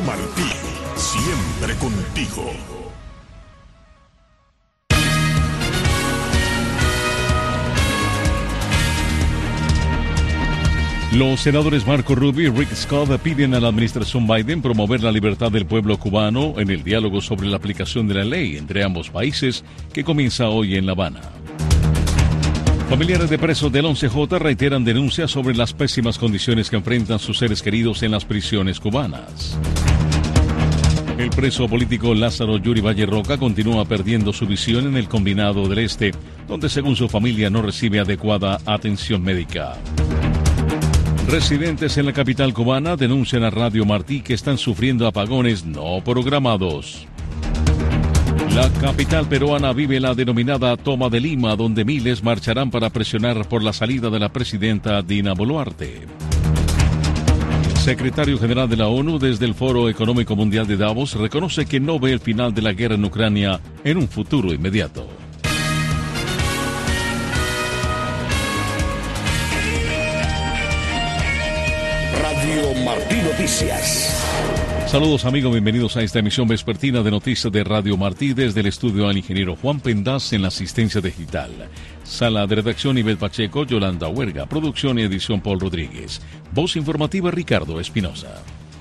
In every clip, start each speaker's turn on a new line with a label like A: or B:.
A: Martí, siempre contigo.
B: Los senadores Marco Rubio y Rick Scott piden a la administración Biden promover la libertad del pueblo cubano en el diálogo sobre la aplicación de la ley entre ambos países que comienza hoy en La Habana. Familiares de presos del 11J reiteran denuncias sobre las pésimas condiciones que enfrentan sus seres queridos en las prisiones cubanas. El preso político Lázaro Yuri Valle Roca continúa perdiendo su visión en el Combinado del Este, donde según su familia no recibe adecuada atención médica. Residentes en la capital cubana denuncian a Radio Martí que están sufriendo apagones no programados. La capital peruana vive la denominada Toma de Lima, donde miles marcharán para presionar por la salida de la presidenta Dina Boluarte. El secretario general de la ONU desde el Foro Económico Mundial de Davos reconoce que no ve el final de la guerra en Ucrania en un futuro inmediato.
A: Radio Martí Noticias.
B: Saludos amigos, bienvenidos a esta emisión vespertina de noticias de Radio Martí desde el estudio al ingeniero Juan Pendaz en la asistencia digital. Sala de redacción Ibel Pacheco, Yolanda Huerga, producción y edición Paul Rodríguez. Voz informativa Ricardo Espinosa.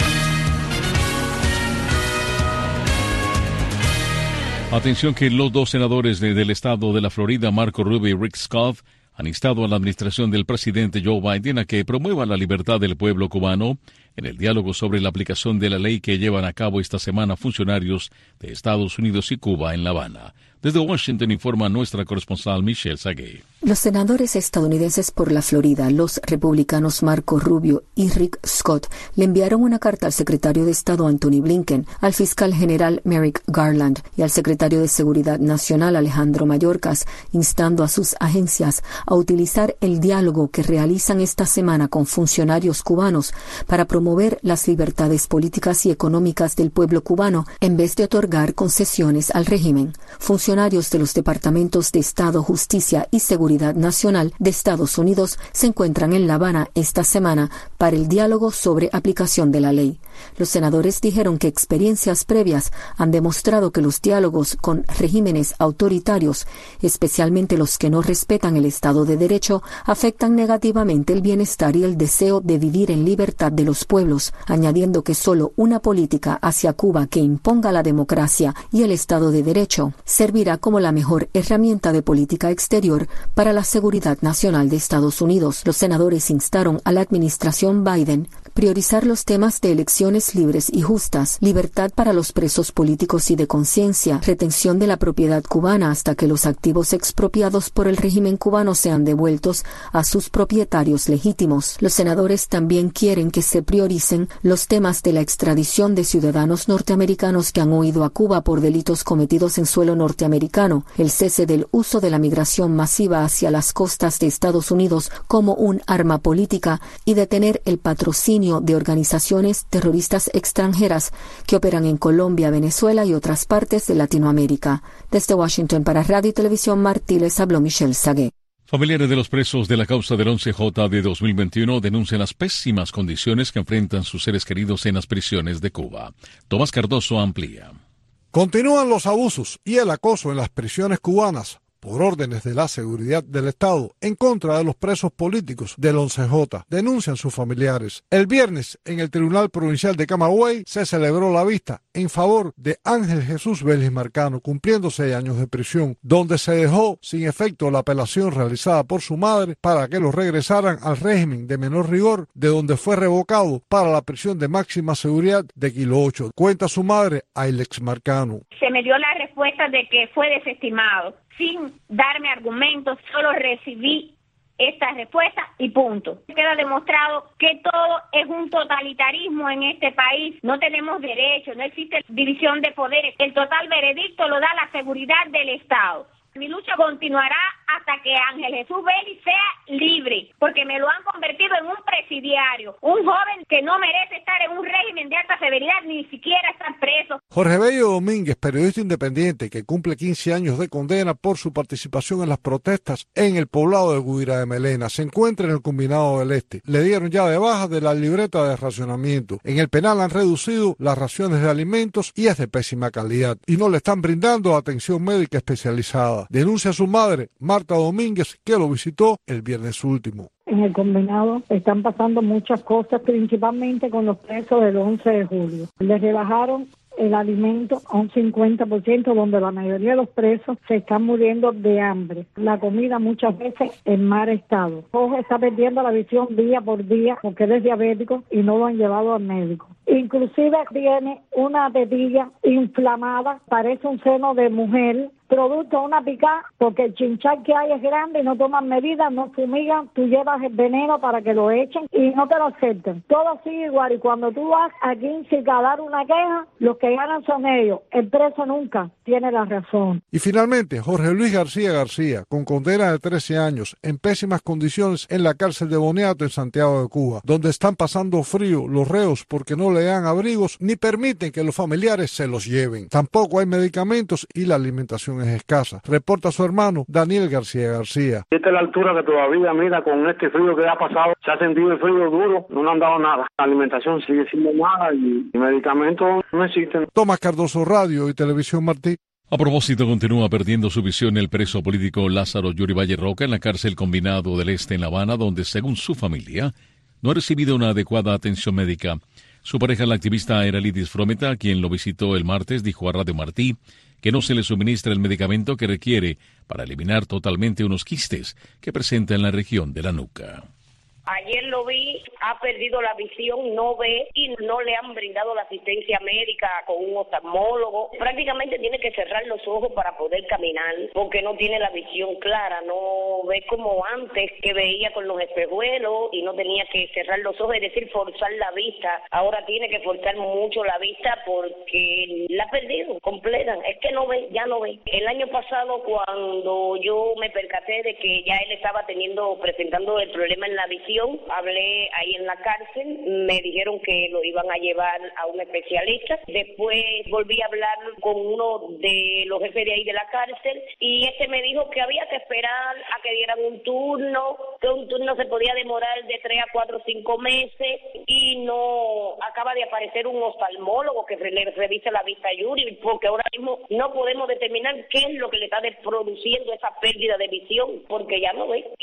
B: Atención que los dos senadores del estado de la Florida, Marco Rubio y Rick Scott, han instado a la administración del presidente Joe Biden a que promueva la libertad del pueblo cubano en el diálogo sobre la aplicación de la ley que llevan a cabo esta semana funcionarios de Estados Unidos y Cuba en La Habana. Desde Washington informa nuestra corresponsal Michelle Sagué.
C: Los senadores estadounidenses por la Florida, los republicanos Marco Rubio y Rick Scott, le enviaron una carta al secretario de Estado Anthony Blinken, al fiscal general Merrick Garland y al secretario de Seguridad Nacional Alejandro Mayorkas, instando a sus agencias a utilizar el diálogo que realizan esta semana con funcionarios cubanos para promover las libertades políticas y económicas del pueblo cubano en vez de otorgar concesiones al régimen. Funcionarios de los departamentos de Estado, Justicia y Seguridad Nacional de Estados Unidos se encuentran en La Habana esta semana para el diálogo sobre aplicación de la ley. Los senadores dijeron que experiencias previas han demostrado que los diálogos con regímenes autoritarios, especialmente los que no respetan el Estado de Derecho, afectan negativamente el bienestar y el deseo de vivir en libertad de los pueblos, añadiendo que solo una política hacia Cuba que imponga la democracia y el Estado de Derecho servirá como la mejor herramienta de política exterior para la seguridad nacional de Estados Unidos. Los senadores instaron a la administración Biden priorizar los temas de elecciones libres y justas, libertad para los presos políticos y de conciencia, retención de la propiedad cubana hasta que los activos expropiados por el régimen cubano sean devueltos a sus propietarios legítimos. Los senadores también quieren que se prioricen los temas de la extradición de ciudadanos norteamericanos que han huido a Cuba por delitos cometidos en suelo norteamericano, el cese del uso de la migración masiva hacia las costas de Estados Unidos como un arma política y detener el patrocinio de organizaciones terroristas extranjeras que operan en Colombia, Venezuela y otras partes de Latinoamérica. Desde Washington para Radio y Televisión Martí les habló Michelle Sagué.
B: Familiares de los presos de la causa del 11J de 2021 denuncian las pésimas condiciones que enfrentan sus seres queridos en las prisiones de Cuba. Tomás Cardoso amplía.
D: Continúan los abusos y el acoso en las prisiones cubanas por órdenes de la seguridad del Estado en contra de los presos políticos del 11J, denuncian sus familiares. El viernes, en el Tribunal Provincial de Camagüey, se celebró la vista en favor de Ángel Jesús Vélez Marcano, cumpliendo 6 años de prisión, donde se dejó sin efecto la apelación realizada por su madre para que lo regresaran al régimen de menor rigor, de donde fue revocado para la prisión de máxima seguridad de Kilo 8. Cuenta su madre, Ailex Marcano.
E: Se me dio la respuesta de que fue desestimado. Sin darme argumentos, solo recibí esta respuesta y punto. Queda demostrado que todo es un totalitarismo en este país. No tenemos derechos, no existe división de poderes. El total veredicto lo da la seguridad del Estado. Mi lucha continuará hasta que Ángel Jesús Belli sea libre, porque me lo han convertido en un presidiario, un joven que no merece estar en un régimen de alta severidad, ni siquiera estar preso.
D: Jorge Bello Domínguez, periodista independiente que cumple 15 años de condena por su participación en las protestas en el poblado de Guira de Melena, se encuentra en el Combinado del Este. Le dieron ya de baja de la libreta de racionamiento. En el penal han reducido las raciones de alimentos y es de pésima calidad, y no le están brindando atención médica especializada. Denuncia a su madre, Marta Domínguez, que lo visitó el viernes último.
F: En el Combinado están pasando muchas cosas, principalmente con los presos del 11 de julio. Les rebajaron el alimento a un 50%, donde la mayoría de los presos se están muriendo de hambre. La comida muchas veces en mal estado. Jorge está perdiendo la visión día por día porque él es diabético y no lo han llevado al médico. Inclusive tiene una tetilla inflamada, parece un seno de mujer, producto de una picada, porque el chinchal que hay es grande y no toman medidas, no fumigan, tú llevas el veneno para que lo echen y no te lo aceptan. Todo sigue igual, y cuando tú vas a Quinsica a dar una queja, los que ganan son ellos. El preso nunca tiene la razón.
D: Y finalmente, Jorge Luis García, con condena de 13 años, en pésimas condiciones en la cárcel de Boniato en Santiago de Cuba, donde están pasando frío los reos porque no le dan abrigos ni permiten que los familiares se los lleven. Tampoco hay medicamentos y la alimentación es escasa. Reporta su hermano Daniel García. Esta
G: es la altura que todavía, mira, con este frío que ha pasado, se ha sentido el frío duro, no nos han dado nada. La alimentación sigue siendo mala y medicamentos no existen.
D: Tomás Cardoso, Radio y Televisión Martí.
B: A propósito, continúa perdiendo su visión el preso político Lázaro Yuri Valle Roca en la cárcel Combinado del Este en La Habana, donde, según su familia, no ha recibido una adecuada atención médica. Su pareja, la activista Eralidis Frometa, quien lo visitó el martes, dijo a Radio Martí que no se le suministra el medicamento que requiere para eliminar totalmente unos quistes que presenta en la región de la nuca.
H: Ayer lo vi, ha perdido la visión, no ve y no le han brindado la asistencia médica con un oftalmólogo. Prácticamente tiene que cerrar los ojos para poder caminar porque no tiene la visión clara, no ve como antes que veía con los espejuelos y no tenía que cerrar los ojos, es decir, forzar la vista. Ahora tiene que forzar mucho la vista porque la ha perdido completa. Es que no ve, ya no ve. El año pasado, cuando yo me percaté de que ya él estaba presentando el problema en la visión, hablé ahí en la cárcel, me dijeron que lo iban a llevar a un especialista. Después volví a hablar con uno de los jefes de ahí de la cárcel y me dijo que había que esperar a que dieran un turno, que un turno se podía demorar de 3 a 4 o 5 meses y no acaba de aparecer un oftalmólogo que le revise la vista a Yuri, porque ahora mismo no podemos determinar qué es lo que le está produciendo esa pérdida de visión, porque ya no ve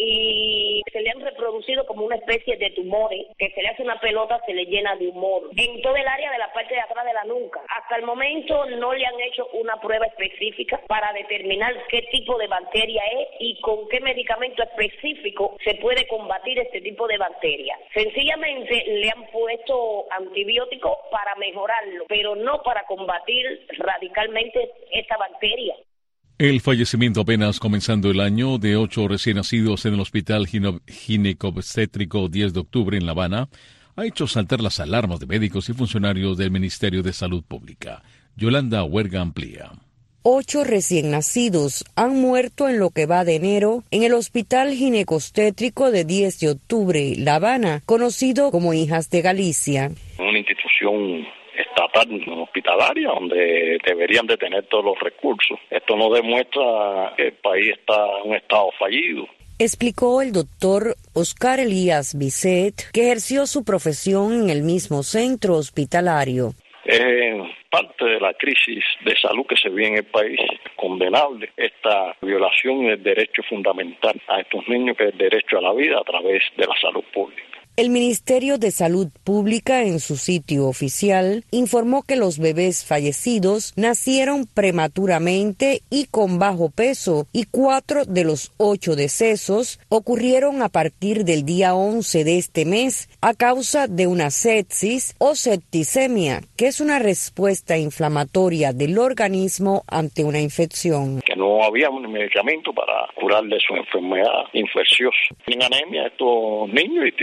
H: y se le han reproducido como una especie de tumores, que se le hace una pelota, se le llena de humor en todo el área de la parte de atrás de la nuca. Hasta el momento no le han hecho una prueba específica para determinar qué tipo de bacteria es y con qué medicamento específico se puede combatir este tipo de bacteria. Sencillamente le han puesto antibióticos para mejorarlo, pero no para combatir radicalmente esta bacteria.
B: El fallecimiento apenas comenzando el año de 8 recién nacidos en el Hospital Ginecobstétrico 10 de octubre en La Habana ha hecho saltar las alarmas de médicos y funcionarios del Ministerio de Salud Pública. Yolanda Huerga amplía.
I: 8 recién nacidos han muerto en lo que va de enero en el Hospital Ginecobstétrico de 10 de octubre, La Habana, conocido como Hijas de Galicia.
J: Una institución estatal hospitalaria donde deberían de tener todos los recursos. Esto no demuestra que el país está en un estado fallido.
I: Explicó el doctor Oscar Elías Bisset, que ejerció su profesión en el mismo centro hospitalario.
J: Es parte de la crisis de salud que se vive en el país. Condenable esta violación del derecho fundamental a estos niños, que es el derecho a la vida a través de la salud pública.
I: El Ministerio de Salud Pública, en su sitio oficial, informó que los bebés fallecidos nacieron prematuramente y con bajo peso, y 4 de los 8 decesos ocurrieron a partir del día 11 de este mes a causa de una sepsis o septicemia, que es una respuesta inflamatoria del organismo ante una infección.
J: Que no había un medicamento para curarle su enfermedad infecciosa. Tienen anemia estos niños y son bajo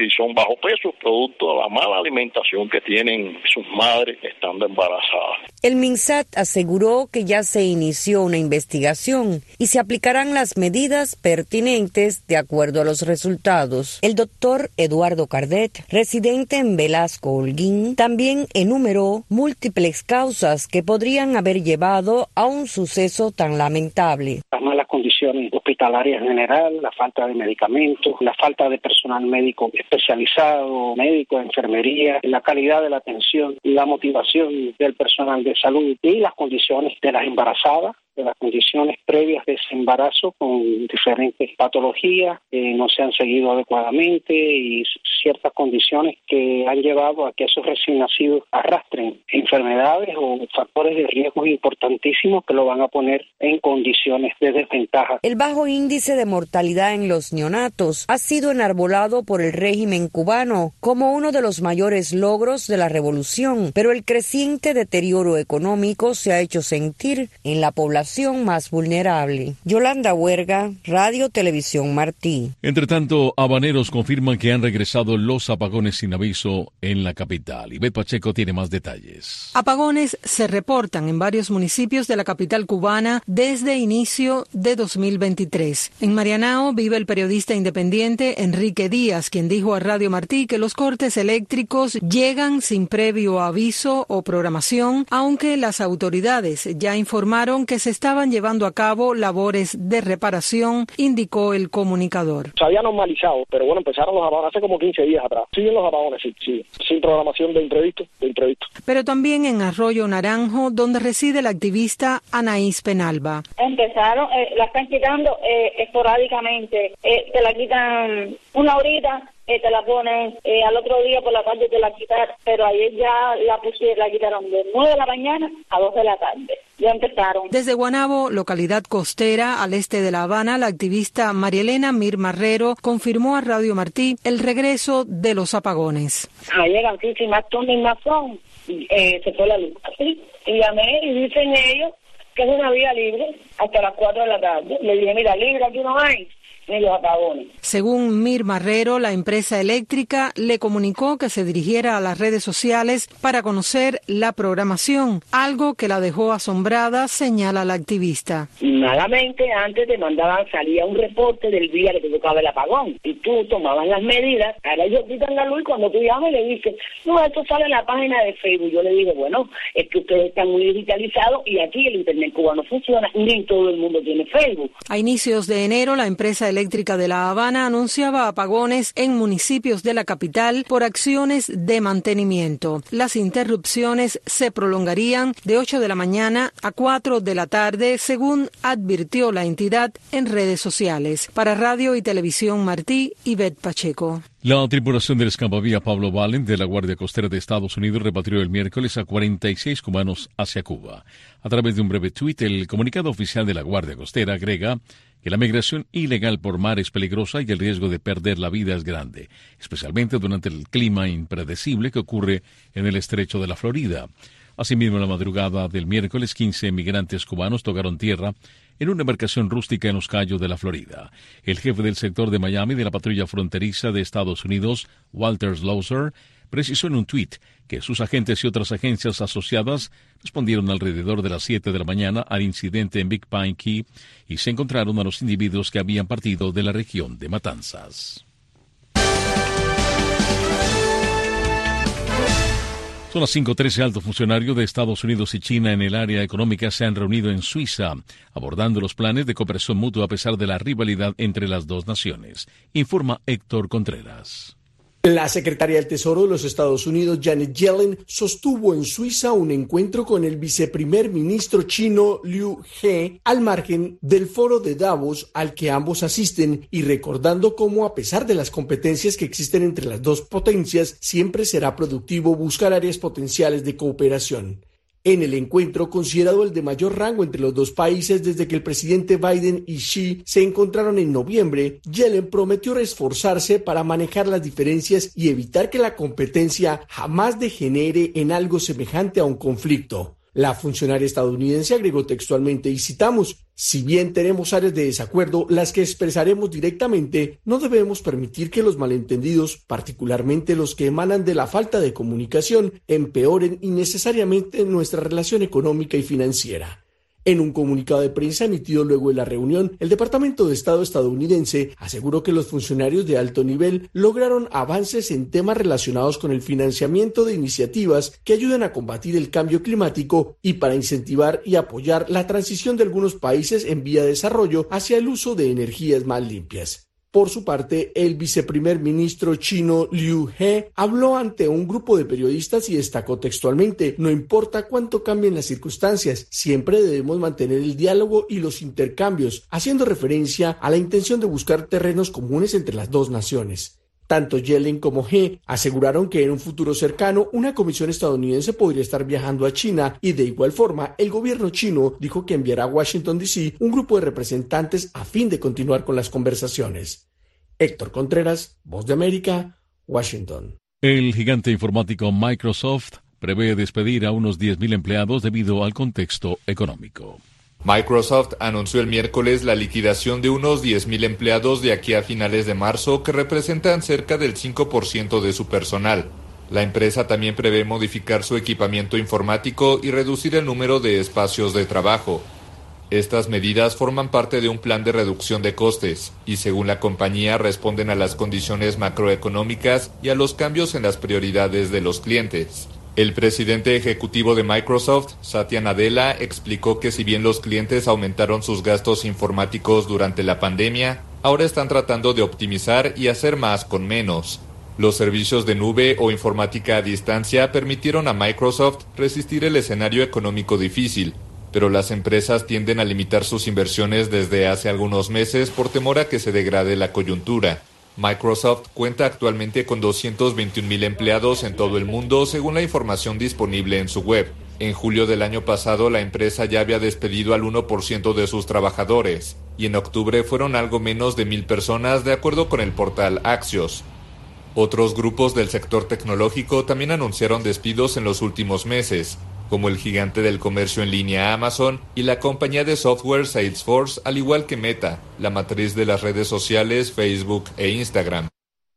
J: bajo peso producto de la mala alimentación que tienen sus madres estando embarazadas.
I: El MINSAT aseguró que ya se inició una investigación y se aplicarán las medidas pertinentes de acuerdo a los resultados. El doctor Eduardo Cardet, residente en Velasco, Holguín, también enumeró múltiples causas que podrían haber llevado a un suceso tan lamentable.
K: Las malas condiciones hospitalarias en general, la falta de medicamentos, la falta de personal médico especializado, médico, enfermería, la calidad de la atención, la motivación del personal de salud y las condiciones de las embarazadas, de las condiciones previas de ese embarazo con diferentes patologías que no se han seguido adecuadamente y ciertas condiciones que han llevado a que esos recién nacidos arrastren enfermedades o factores de riesgo importantísimos que lo van a poner en condiciones de desventaja.
I: El bajo índice de mortalidad en los neonatos ha sido enarbolado por el régimen cubano como uno de los mayores logros de la revolución, pero el creciente deterioro económico se ha hecho sentir en la población más vulnerable. Yolanda Huerga, Radio Televisión Martí.
B: Entre tanto, habaneros confirman que han regresado los apagones sin aviso en la capital. Ivette Pacheco tiene más detalles.
L: Apagones se reportan en varios municipios de la capital cubana desde inicio de 2023. En Marianao vive el periodista independiente Enrique Díaz, quien dijo a Radio Martí que los cortes eléctricos llegan sin previo aviso o programación, aunque las autoridades ya informaron que se estaban llevando a cabo labores de reparación, indicó el comunicador.
M: Se había normalizado, pero bueno, empezaron los apagones hace como 15 días atrás. Siguen los apagones, sí, sin programación de imprevisto.
L: Pero también en Arroyo Naranjo, donde reside la activista Anaís Penalba.
N: Empezaron, la están quitando esporádicamente, te la quitan una horita, te la ponen al otro día por la tarde te la quitan, pero ayer ya la quitaron de 9 de la mañana a 2 de la tarde. Ya empezaron.
L: Desde Guanabo, localidad costera al este de La Habana, la activista Marielena Mir Marrero confirmó a Radio Martí el regreso de los apagones.
N: Llegan sin más ton ni más son, se fue la luz. Así, y llamé y dicen ellos que es una vía libre hasta las 4 de la tarde. Le dije, mira, libre aquí no hay. Los apagones.
L: Según Mir Marrero, la empresa eléctrica le comunicó que se dirigiera a las redes sociales para conocer la programación, algo que la dejó asombrada, señala la activista.
N: Malamente antes te mandaban, salía un reporte del día que te tocaba el apagón y tú tomabas las medidas, ahora ellos quitan la luz y cuando tú llamas le dices, no, esto sale en la página de Facebook. Yo le digo, bueno, es que ustedes están muy digitalizados y aquí el internet cubano funciona, ni todo el mundo tiene Facebook.
L: A inicios de enero, la empresa eléctrica de La Habana anunciaba apagones en municipios de la capital por acciones de mantenimiento. Las interrupciones se prolongarían de 8 de la mañana a 4 de la tarde, según advirtió la entidad en redes sociales. Para Radio y Televisión Martí, Ivette Pacheco.
B: La tripulación del escapavía Pablo Valen de la Guardia Costera de Estados Unidos repatrió el miércoles a 46 cubanos hacia Cuba. A través de un breve tuit, el comunicado oficial de la Guardia Costera agrega que la migración ilegal por mar es peligrosa y el riesgo de perder la vida es grande, especialmente durante el clima impredecible que ocurre en el estrecho de la Florida. Asimismo, en la madrugada del miércoles, 15 migrantes cubanos tocaron tierra en una embarcación rústica en los Cayos de la Florida. El jefe del sector de Miami de la patrulla fronteriza de Estados Unidos, Walter Slaughter, precisó en un tuit que sus agentes y otras agencias asociadas respondieron alrededor de las 7 de la mañana al incidente en Big Pine Key y se encontraron a los individuos que habían partido de la región de Matanzas. Son las 5:13. Altos funcionarios de Estados Unidos y China en el área económica se han reunido en Suiza, abordando los planes de cooperación mutua a pesar de la rivalidad entre las dos naciones, informa Héctor Contreras.
O: La secretaria del Tesoro de los Estados Unidos, Janet Yellen, sostuvo en Suiza un encuentro con el viceprimer ministro chino Liu He al margen del foro de Davos al que ambos asisten y recordando cómo a pesar de las competencias que existen entre las dos potencias, siempre será productivo buscar áreas potenciales de cooperación. En el encuentro, considerado el de mayor rango entre los dos países desde que el presidente Biden y Xi se encontraron en noviembre, Yellen prometió esforzarse para manejar las diferencias y evitar que la competencia jamás degenere en algo semejante a un conflicto. La funcionaria estadounidense agregó textualmente, y citamos, si bien tenemos áreas de desacuerdo, las que expresaremos directamente, no debemos permitir que los malentendidos, particularmente los que emanan de la falta de comunicación, empeoren innecesariamente nuestra relación económica y financiera. En un comunicado de prensa emitido luego de la reunión, el Departamento de Estado estadounidense aseguró que los funcionarios de alto nivel lograron avances en temas relacionados con el financiamiento de iniciativas que ayudan a combatir el cambio climático y para incentivar y apoyar la transición de algunos países en vía de desarrollo hacia el uso de energías más limpias. Por su parte, el viceprimer ministro chino Liu He habló ante un grupo de periodistas y destacó textualmente, no importa cuánto cambien las circunstancias, siempre debemos mantener el diálogo y los intercambios, haciendo referencia a la intención de buscar terrenos comunes entre las dos naciones. Tanto Yellen como He aseguraron que en un futuro cercano una comisión estadounidense podría estar viajando a China y de igual forma el gobierno chino dijo que enviará a Washington D.C. un grupo de representantes a fin de continuar con las conversaciones. Héctor Contreras, Voz de América, Washington.
B: El gigante informático Microsoft prevé despedir a unos 10.000 empleados debido al contexto económico.
P: Microsoft anunció el miércoles la liquidación de unos 10.000 empleados de aquí a finales de marzo, que representan cerca del 5% de su personal. La empresa también prevé modificar su equipamiento informático y reducir el número de espacios de trabajo. Estas medidas forman parte de un plan de reducción de costes y, según la compañía, responden a las condiciones macroeconómicas y a los cambios en las prioridades de los clientes. El presidente ejecutivo de Microsoft, Satya Nadella, explicó que si bien los clientes aumentaron sus gastos informáticos durante la pandemia, ahora están tratando de optimizar y hacer más con menos. Los servicios de nube o informática a distancia permitieron a Microsoft resistir el escenario económico difícil, pero las empresas tienden a limitar sus inversiones desde hace algunos meses por temor a que se degrade la coyuntura. Microsoft cuenta actualmente con 221.000 empleados en todo el mundo, según la información disponible en su web. En julio del año pasado, la empresa ya había despedido al 1% de sus trabajadores, y en octubre fueron algo menos de 1.000 personas, de acuerdo con el portal Axios. Otros grupos del sector tecnológico también anunciaron despidos en los últimos meses, como el gigante del comercio en línea Amazon y la compañía de software Salesforce, al igual que Meta, la matriz de las redes sociales Facebook e Instagram.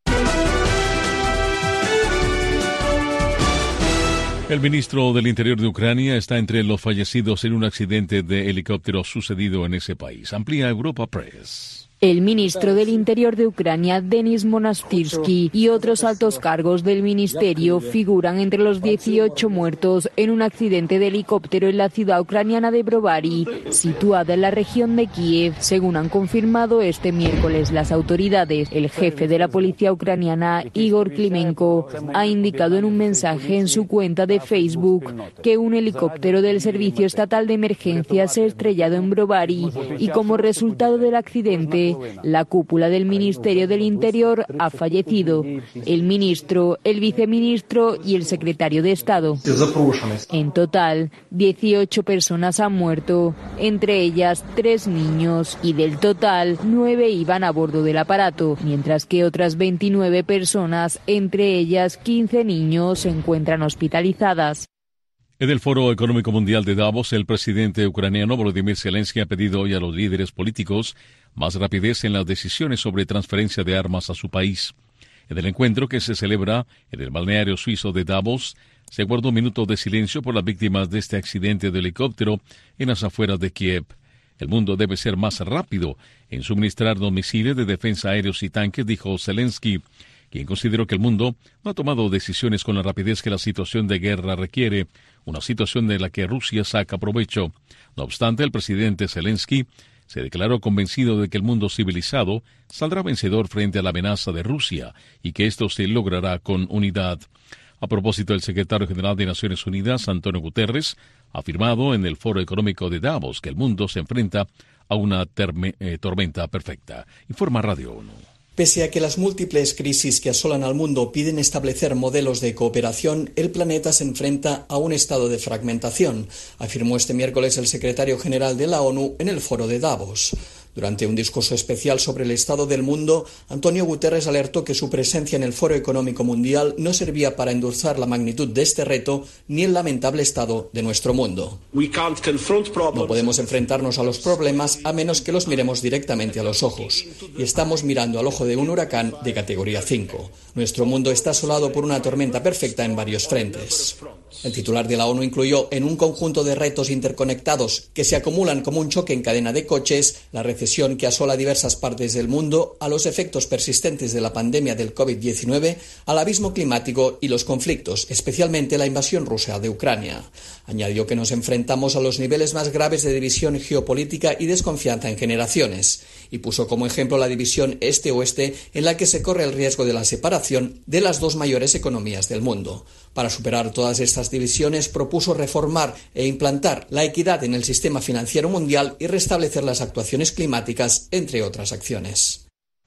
B: El ministro del Interior de Ucrania está entre los fallecidos en un accidente de helicóptero sucedido en ese país. Amplía Europa Press.
Q: El ministro del Interior de Ucrania, Denis Monastyrsky, y otros altos cargos del ministerio figuran entre los 18 muertos en un accidente de helicóptero en la ciudad ucraniana de Brovary, situada en la región de Kiev, según han confirmado este miércoles las autoridades. El jefe de la policía ucraniana, Igor Klimenko, ha indicado en un mensaje en su cuenta de Facebook que un helicóptero del Servicio Estatal de Emergencias se ha estrellado en Brovary y como resultado del accidente, la cúpula del Ministerio del Interior ha fallecido: el ministro, el viceministro y el secretario de Estado. En total, 18 personas han muerto, entre ellas 3 niños, y del total, 9 iban a bordo del aparato, mientras que otras 29 personas, entre ellas 15 niños, se encuentran hospitalizadas.
B: En el Foro Económico Mundial de Davos, el presidente ucraniano Volodymyr Zelensky ha pedido hoy a los líderes políticos más rapidez en las decisiones sobre transferencia de armas a su país. En el encuentro que se celebra en el balneario suizo de Davos, se guardó un minuto de silencio por las víctimas de este accidente de helicóptero en las afueras de Kiev. El mundo debe ser más rápido en suministrar misiles de defensa aéreos y tanques, dijo Zelensky, quien consideró que el mundo no ha tomado decisiones con la rapidez que la situación de guerra requiere, una situación de la que Rusia saca provecho. No obstante, el presidente Zelensky se declaró convencido de que el mundo civilizado saldrá vencedor frente a la amenaza de Rusia y que esto se logrará con unidad. A propósito, el secretario general de Naciones Unidas, Antonio Guterres, ha afirmado en el Foro Económico de Davos que el mundo se enfrenta a una tormenta perfecta. Informa Radio ONU.
R: Pese a que las múltiples crisis que asolan al mundo piden establecer modelos de cooperación, el planeta se enfrenta a un estado de fragmentación, afirmó este miércoles el secretario general de la ONU en el Foro de Davos. Durante un discurso especial sobre el estado del mundo, Antonio Guterres alertó que su presencia en el Foro Económico Mundial no servía para endulzar la magnitud de este reto ni el lamentable estado de nuestro mundo. No podemos enfrentarnos a los problemas a menos que los miremos directamente a los ojos. Y estamos mirando al ojo de un huracán de categoría 5. Nuestro mundo está asolado por una tormenta perfecta en varios frentes. El titular de la ONU incluyó en un conjunto de retos interconectados que se acumulan como un choque en cadena de coches, la recesión que asola diversas partes del mundo, a los efectos persistentes de la pandemia del COVID-19, al abismo climático y los conflictos, especialmente la invasión rusa de Ucrania. Añadió que nos enfrentamos a los niveles más graves de división geopolítica y desconfianza en generaciones, y puso como ejemplo la división este-oeste en la que se corre el riesgo de la separación de las dos mayores economías del mundo. Para superar todas estas divisiones, propuso reformar e implantar la equidad en el sistema financiero mundial y restablecer las actuaciones climáticas, entre otras acciones.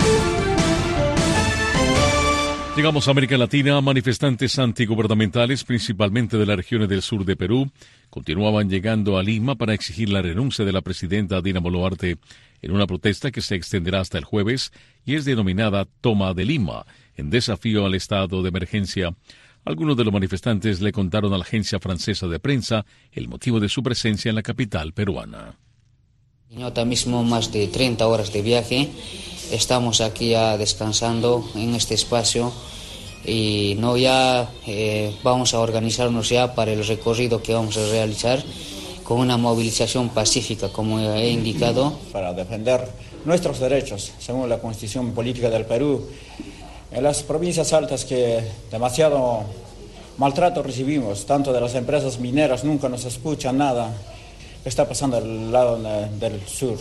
B: Llegamos a América Latina. Manifestantes antigubernamentales, principalmente de las regiones del sur de Perú, continuaban llegando a Lima para exigir la renuncia de la presidenta Dina Boluarte en una protesta que se extenderá hasta el jueves y es denominada Toma de Lima, en desafío al estado de emergencia. Algunos de los manifestantes le contaron a la agencia francesa de prensa el motivo de su presencia en la capital peruana.
S: Ahora mismo más de 30 horas de viaje. Estamos aquí ya descansando en este espacio y vamos a organizarnos ya para el recorrido que vamos a realizar con una movilización pacífica, como he indicado.
T: Para defender nuestros derechos, según la Constitución Política del Perú. En las provincias altas que demasiado maltrato recibimos, tanto de las empresas mineras, nunca nos escuchan nada. ¿Qué está pasando al lado del sur?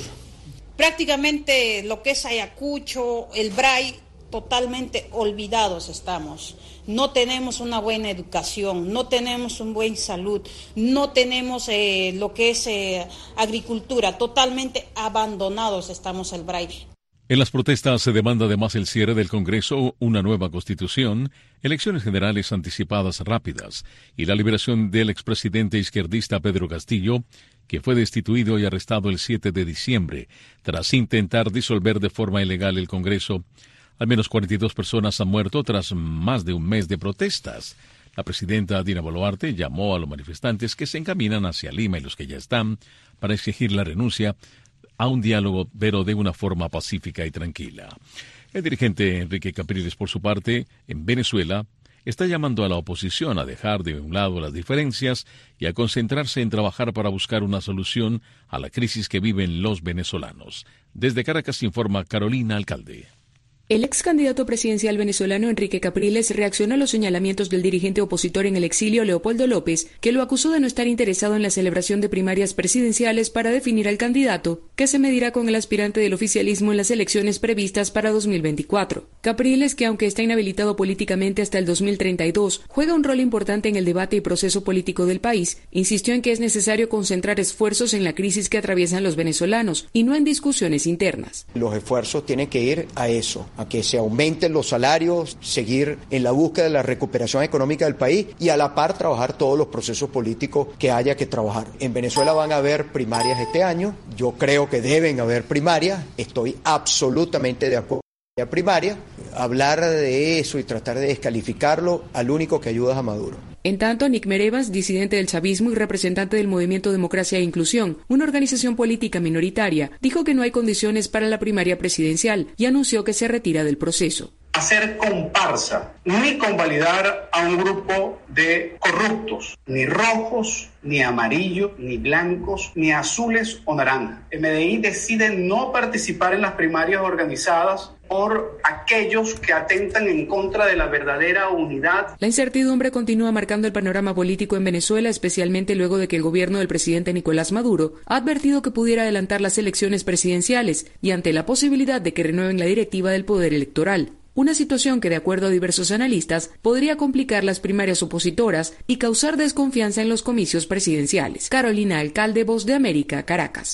U: Prácticamente lo que es Ayacucho, el Bray, totalmente olvidados estamos. No tenemos una buena educación, no tenemos una buena salud, no tenemos lo que es agricultura, totalmente abandonados estamos el Bray.
B: En las protestas se demanda además el cierre del Congreso, una nueva constitución, elecciones generales anticipadas rápidas y la liberación del expresidente izquierdista Pedro Castillo, que fue destituido y arrestado el 7 de diciembre tras intentar disolver de forma ilegal el Congreso. Al menos 42 personas han muerto tras más de un mes de protestas. La presidenta Dina Boluarte llamó a los manifestantes que se encaminan hacia Lima y los que ya están para exigir la renuncia a un diálogo, pero de una forma pacífica y tranquila. El dirigente Enrique Capriles, por su parte, en Venezuela, está llamando a la oposición a dejar de un lado las diferencias y a concentrarse en trabajar para buscar una solución a la crisis que viven los venezolanos. Desde Caracas informa Carolina Alcalde.
V: El ex candidato presidencial venezolano Enrique Capriles reaccionó a los señalamientos del dirigente opositor en el exilio Leopoldo López, que lo acusó de no estar interesado en la celebración de primarias presidenciales para definir al candidato, que se medirá con el aspirante del oficialismo en las elecciones previstas para 2024. Capriles, que aunque está inhabilitado políticamente hasta el 2032, juega un rol importante en el debate y proceso político del país, insistió en que es necesario concentrar esfuerzos en la crisis que atraviesan los venezolanos y no en discusiones internas.
W: Los esfuerzos tienen que ir a eso, a que se aumenten los salarios, seguir en la búsqueda de la recuperación económica del país y a la par trabajar todos los procesos políticos que haya que trabajar. En Venezuela van a haber primarias este año, yo creo que deben haber primarias, estoy absolutamente de acuerdo con la primaria. Hablar de eso y tratar de descalificarlo, al único que ayuda es a Maduro.
V: En tanto, Nick Merevas, disidente del chavismo y representante del Movimiento Democracia e Inclusión, una organización política minoritaria, dijo que no hay condiciones para la primaria presidencial y anunció que se retira del proceso.
X: Hacer comparsa, ni convalidar a un grupo de corruptos, ni rojos, ni amarillos, ni blancos, ni azules o naranjas. El MDI decide no participar en las primarias organizadas por aquellos que atentan en contra de la verdadera unidad.
V: La incertidumbre continúa marcando el panorama político en Venezuela, especialmente luego de que el gobierno del presidente Nicolás Maduro ha advertido que pudiera adelantar las elecciones presidenciales y ante la posibilidad de que renueven la directiva del poder electoral. Una situación que, de acuerdo a diversos analistas, podría complicar las primarias opositoras y causar desconfianza en los comicios presidenciales. Carolina Alcalde, Voz de América, Caracas.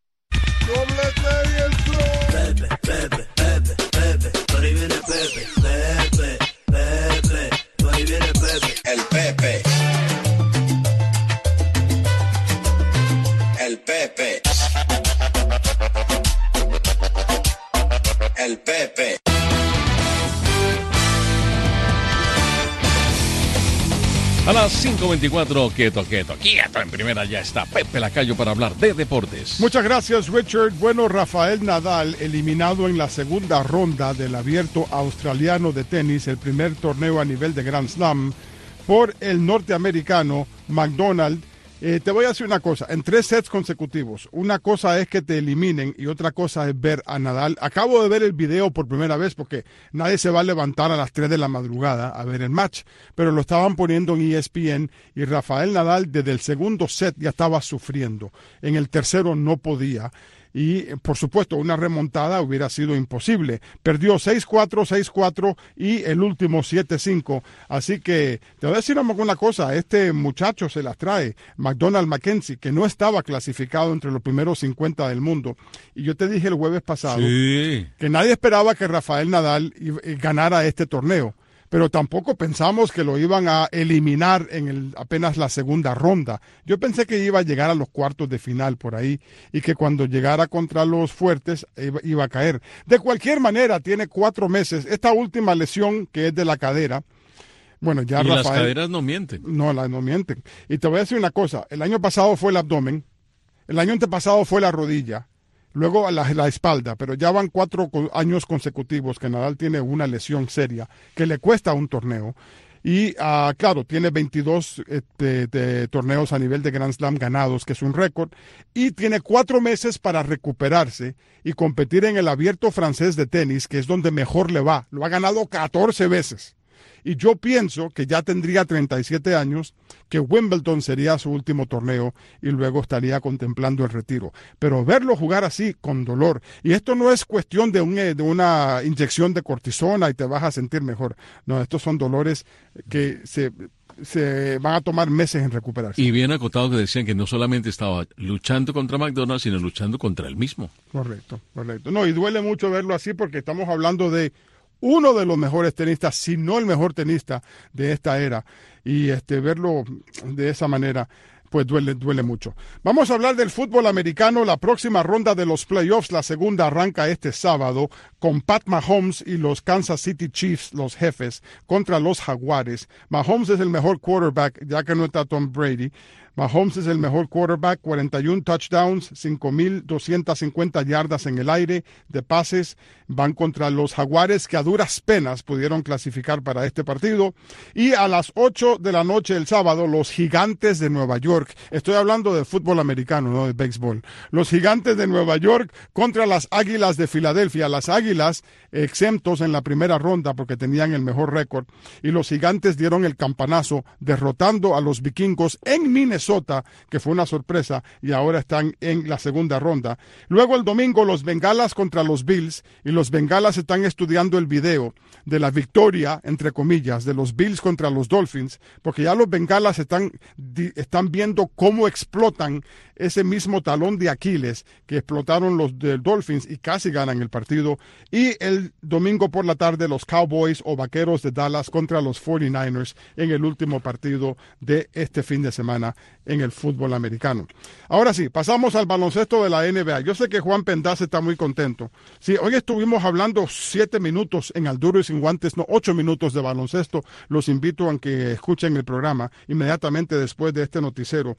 Y: El Pepe. El Pepe.
B: A las 5:24, quieto. En primera ya está Pepe Lacayo para hablar de deportes.
A: Muchas gracias, Richard. Bueno, Rafael Nadal, eliminado en la segunda ronda del Abierto Australiano de tenis, el primer torneo a nivel de Grand Slam, por el norteamericano McDonald. Te voy a decir una cosa, en 3 sets consecutivos. Una cosa es que te eliminen y otra cosa es ver a Nadal. Acabo de ver el video por primera vez porque nadie se va a levantar a las 3 de la madrugada a ver el match, pero lo estaban poniendo en ESPN y Rafael Nadal desde el segundo set ya estaba sufriendo. En el tercero no podía. Y, por supuesto, una remontada hubiera sido imposible. Perdió 6-4, 6-4 y el último 7-5. Así que te voy a decir una cosa. Este muchacho se las trae, McDonald Mackenzie, que no estaba clasificado entre los primeros 50 del mundo. Y yo te dije el jueves pasado que nadie esperaba que Rafael Nadal ganara este torneo. Pero tampoco pensamos que lo iban a eliminar en apenas la segunda ronda. Yo pensé que iba a llegar a los cuartos de final por ahí y que cuando llegara contra los fuertes iba a caer. De cualquier manera, tiene 4 meses. Esta última lesión, que es de la cadera, bueno, ya
B: y
A: Rafael,
B: las caderas no mienten.
A: No mienten. Y te voy a decir una cosa. El año pasado fue el abdomen. El año antepasado fue la rodilla. Luego la espalda, pero ya van 4 años consecutivos que Nadal tiene una lesión seria que le cuesta un torneo. Y claro, tiene 22 torneos a nivel de Grand Slam ganados, que es un récord, y tiene 4 meses para recuperarse y competir en el Abierto francés de tenis, que es donde mejor le va. Lo ha ganado 14 veces. Y yo pienso que ya tendría 37 años, que Wimbledon sería su último torneo y luego estaría contemplando el retiro. Pero verlo jugar así, con dolor, y esto no es cuestión de una inyección de cortisona y te vas a sentir mejor. No, estos son dolores que se van a tomar meses en recuperarse.
B: Y bien acotado que decían que no solamente estaba luchando contra McDonald, sino luchando contra él mismo.
A: Correcto. No, y duele mucho verlo así porque estamos hablando de uno de los mejores tenistas, si no el mejor tenista de esta era, y verlo de esa manera pues duele mucho. Vamos a hablar del fútbol americano. La próxima ronda de los playoffs, la segunda, arranca este sábado con Pat Mahomes y los Kansas City Chiefs, los jefes, contra los Jaguares. Mahomes es el mejor quarterback, ya que no está Tom Brady. Mahomes es el mejor quarterback, 41 touchdowns, 5,250 yardas en el aire de pases. Van contra los Jaguares, que a duras penas pudieron clasificar para este partido. Y a las 8 de la noche el sábado, los Gigantes de Nueva York. Estoy hablando de fútbol americano, no de béisbol. Los Gigantes de Nueva York contra las Águilas de Filadelfia. Las Águilas exentos en la primera ronda porque tenían el mejor récord. Y los Gigantes dieron el campanazo derrotando a los Vikingos en Minnesota, que fue una sorpresa, y ahora están en la segunda ronda. Luego el domingo los Bengalas contra los Bills, y los Bengalas están estudiando el video de la victoria, entre comillas, de los Bills contra los Dolphins, porque ya los Bengalas están viendo cómo explotan ese mismo talón de Aquiles que explotaron los de Dolphins y casi ganan el partido. Y el domingo por la tarde los Cowboys o Vaqueros de Dallas contra los 49ers en el último partido de este fin de semana en el fútbol americano. Ahora sí, pasamos al baloncesto de la NBA. Yo sé que Juan Pendaz está muy contento. Sí, hoy estuvimos hablando 7 minutos en Al Duro y Sin Guantes, no 8 minutos de baloncesto. Los invito a que escuchen el programa inmediatamente después de este noticiero.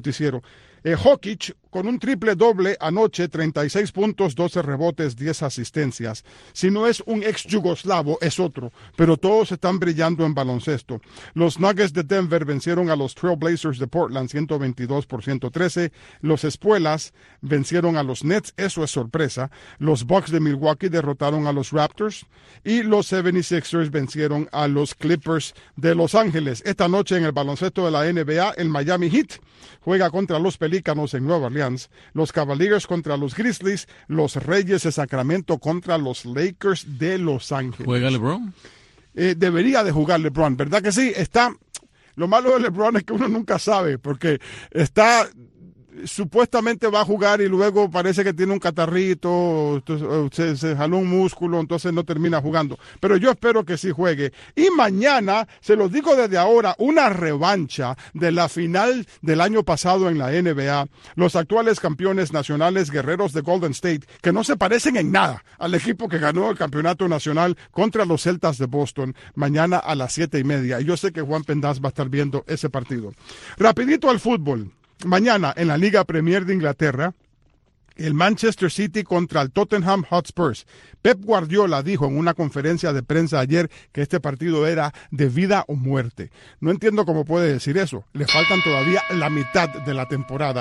A: Jokic con un triple doble anoche, 36 puntos, 12 rebotes, 10 asistencias. Si no es un ex yugoslavo, es otro, pero todos están brillando en baloncesto. Los Nuggets de Denver vencieron a los Trail Blazers de Portland 122-113. Los Espuelas vencieron a los Nets, eso es sorpresa. Los Bucks de Milwaukee derrotaron a los Raptors y los 76ers vencieron a los Clippers de Los Ángeles. Esta noche en el baloncesto de la NBA, el Miami Heat juega contra los Pelícanos en Nueva Orleans, los Cavaliers contra los Grizzlies, los Reyes de Sacramento contra los Lakers de Los Ángeles.
B: ¿Juega LeBron?
A: Debería de jugar LeBron, ¿verdad que sí? Lo malo de LeBron es que uno nunca sabe, porque está supuestamente va a jugar y luego parece que tiene un catarrito, se jaló un músculo, entonces no termina jugando. Pero yo espero que sí juegue. Y mañana, se los digo desde ahora, una revancha de la final del año pasado en la NBA. Los actuales campeones nacionales guerreros de Golden State, que no se parecen en nada al equipo que ganó el campeonato nacional contra los Celtas de Boston, mañana a las 7:30. Y yo sé que Juan Pendaz va a estar viendo ese partido. Rapidito al fútbol. Mañana en la Liga Premier de Inglaterra, el Manchester City contra el Tottenham Hotspurs. Pep Guardiola dijo en una conferencia de prensa ayer que este partido era de vida o muerte. No entiendo cómo puede decir eso. Le faltan todavía la mitad de la temporada.